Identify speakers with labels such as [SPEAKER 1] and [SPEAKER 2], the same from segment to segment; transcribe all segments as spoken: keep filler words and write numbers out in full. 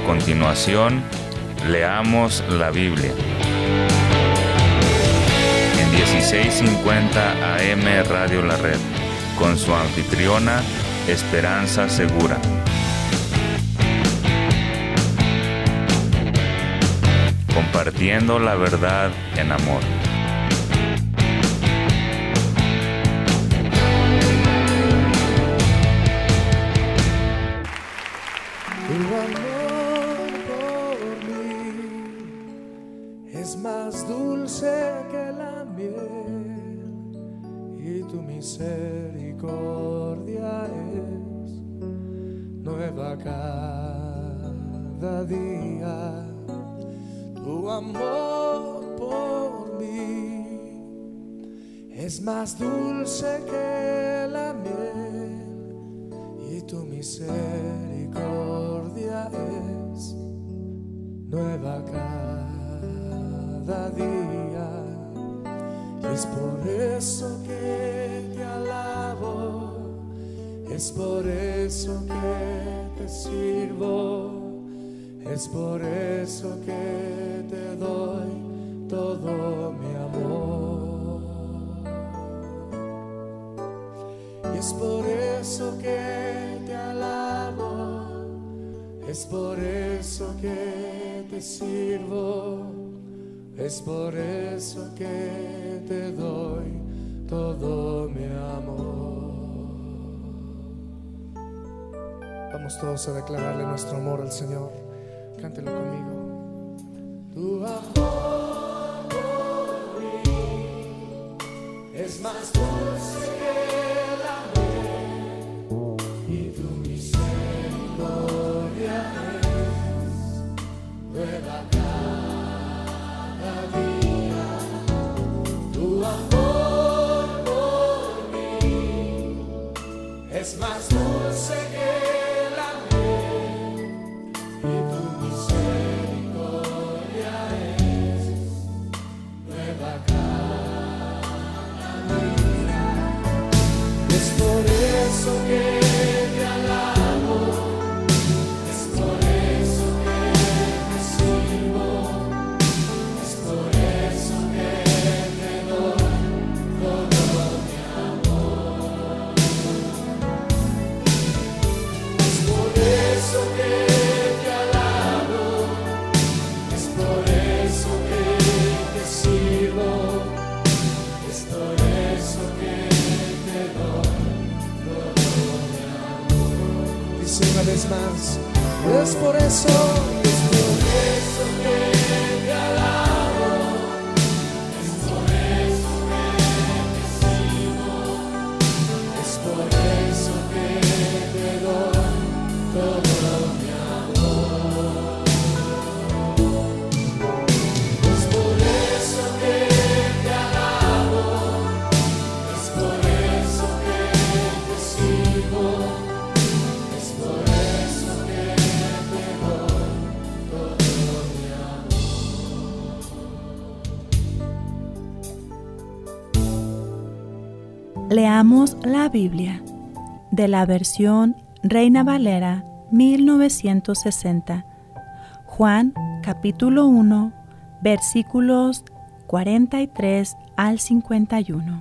[SPEAKER 1] continuación, leamos la Biblia. En dieciséis cincuenta A M Radio La Red, con su anfitriona, Esperanza Segura. Compartiendo la verdad en amor.
[SPEAKER 2] Tu amor por mí es más dulce que la miel y tu misericordia es nueva cada día. Tu amor por mí es más dulce que la miel y tu misericordia es nueva cada día. Y es por eso que te alabo, es por eso que te sirvo. Es por eso que te doy todo mi amor. Y es por eso que te alabo, es por eso que te sirvo, es por eso que te doy todo mi amor. Vamos todos a declararle nuestro amor al Señor. Cántelo conmigo. Tu amor por mí es más dulce que la miel y tu misericordia es nueva cada día. Tu amor por mí es más dulce que más. Es por eso, es por eso que te alabo, es por eso que te sirvo, es por eso que te doy todo mi amor. Es por eso que te alabo, es por eso que te sirvo.
[SPEAKER 3] Leamos la Biblia de la versión Reina Valera mil novecientos sesenta. Juan capítulo uno, versículos cuarenta y tres al cincuenta y uno.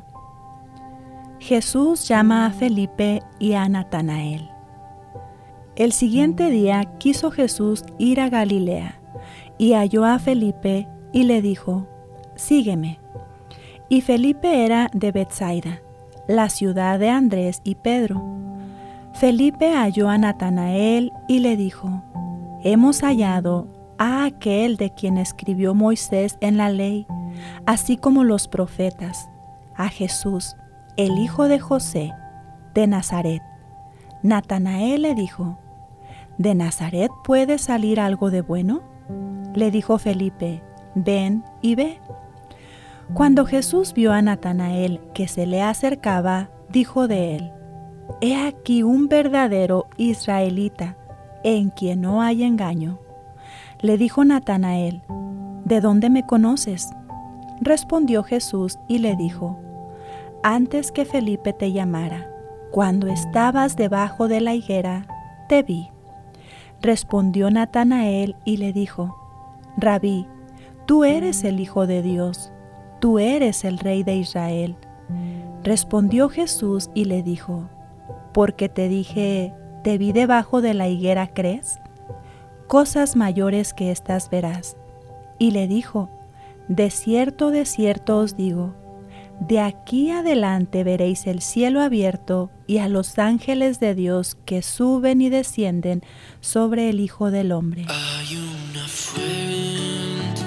[SPEAKER 3] Jesús llama a Felipe y a Natanael. El siguiente día quiso Jesús ir a Galilea y halló a Felipe y le dijo: sígueme. Y Felipe era de Betsaida, la ciudad de Andrés y Pedro. Felipe halló a Natanael y le dijo: hemos hallado a aquel de quien escribió Moisés en la ley, así como los profetas, a Jesús, el hijo de José, de Nazaret. Natanael le dijo: ¿de Nazaret puede salir algo de bueno? Le dijo Felipe: ven y ve. Cuando Jesús vio a Natanael que se le acercaba, dijo de él: he aquí un verdadero israelita, en quien no hay engaño. Le dijo Natanael: ¿de dónde me conoces? Respondió Jesús y le dijo: antes que Felipe te llamara, cuando estabas debajo de la higuera, te vi. Respondió Natanael y le dijo: Rabí, tú eres el Hijo de Dios, tú eres el Rey de Israel. Respondió Jesús y le dijo: Porque te dije, te vi debajo de la higuera, ¿crees? Cosas mayores que estas verás. Y le dijo: De cierto, de cierto os digo, de aquí adelante veréis el cielo abierto y a los ángeles de Dios que suben y descienden sobre el Hijo del Hombre.
[SPEAKER 4] Hay una fuente,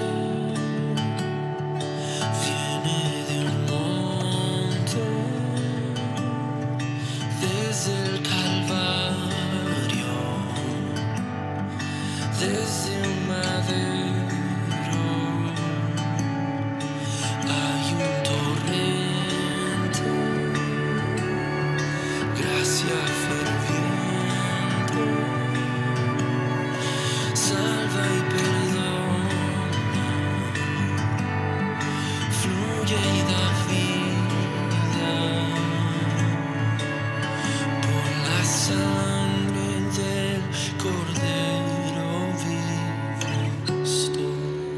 [SPEAKER 4] viene de un monte, desde el Calvario, desde un madero. Hay un torrente, gracia ferviente, salva y perdona, fluye y da vida por la sangre del Cordero visto.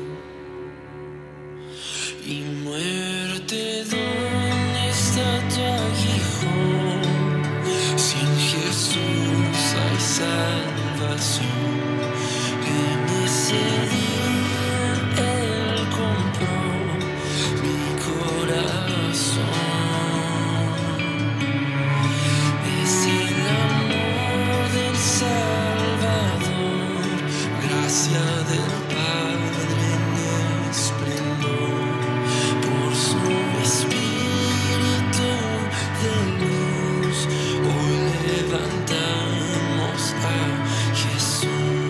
[SPEAKER 4] Y muerte, ¿dónde está tu aguijón? Si en Jesús hay salvación. En ese día Él compró mi corazón. Es el amor del Salvador, gracia del Padre en esplendor. Por su Espíritu de luz, hoy levantamos a Jesús.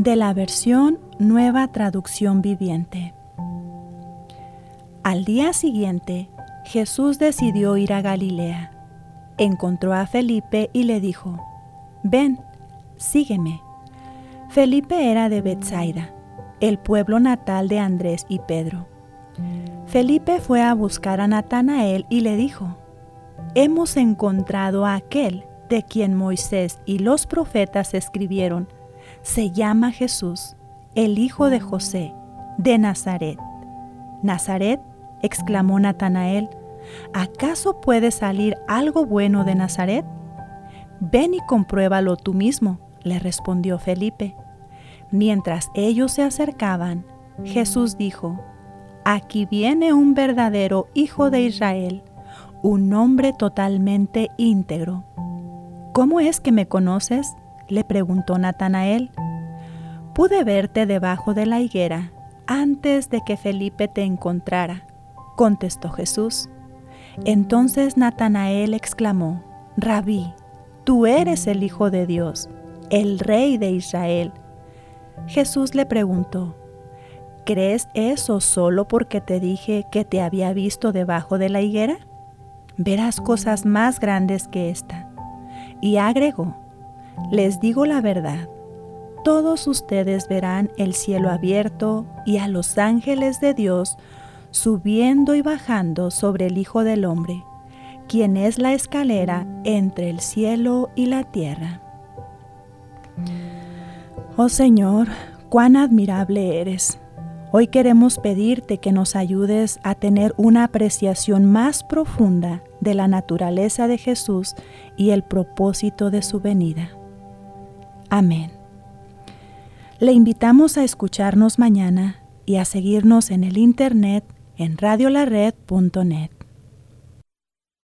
[SPEAKER 3] de la versión Nueva Traducción Viviente. Al día siguiente, Jesús decidió ir a Galilea. Encontró a Felipe y le dijo: «Ven, sígueme». Felipe era de Betsaida, el pueblo natal de Andrés y Pedro. Felipe fue a buscar a Natanael y le dijo: «Hemos encontrado a aquel de quien Moisés y los profetas escribieron. Se llama Jesús, el hijo de José, de Nazaret». «¿Nazaret?», exclamó Natanael. «¿Acaso puede salir algo bueno de Nazaret?». «Ven y compruébalo tú mismo», le respondió Felipe. Mientras ellos se acercaban, Jesús dijo: «Aquí viene un verdadero hijo de Israel, un hombre totalmente íntegro». «¿Cómo es que me conoces?», le preguntó Natanael. «Pude verte debajo de la higuera antes de que Felipe te encontrara», contestó Jesús. Entonces Natanael exclamó: «Rabí, tú eres el Hijo de Dios, el Rey de Israel». Jesús le preguntó: «¿Crees eso solo porque te dije que te había visto debajo de la higuera? Verás cosas más grandes que esta». Y agregó: «Les digo la verdad, todos ustedes verán el cielo abierto y a los ángeles de Dios subiendo y bajando sobre el Hijo del Hombre, quien es la escalera entre el cielo y la tierra». Oh Señor, cuán admirable eres. Hoy queremos pedirte que nos ayudes a tener una apreciación más profunda de la naturaleza de Jesús y el propósito de su venida. Amén. Le invitamos a escucharnos mañana y a seguirnos en el internet en radio la red punto net.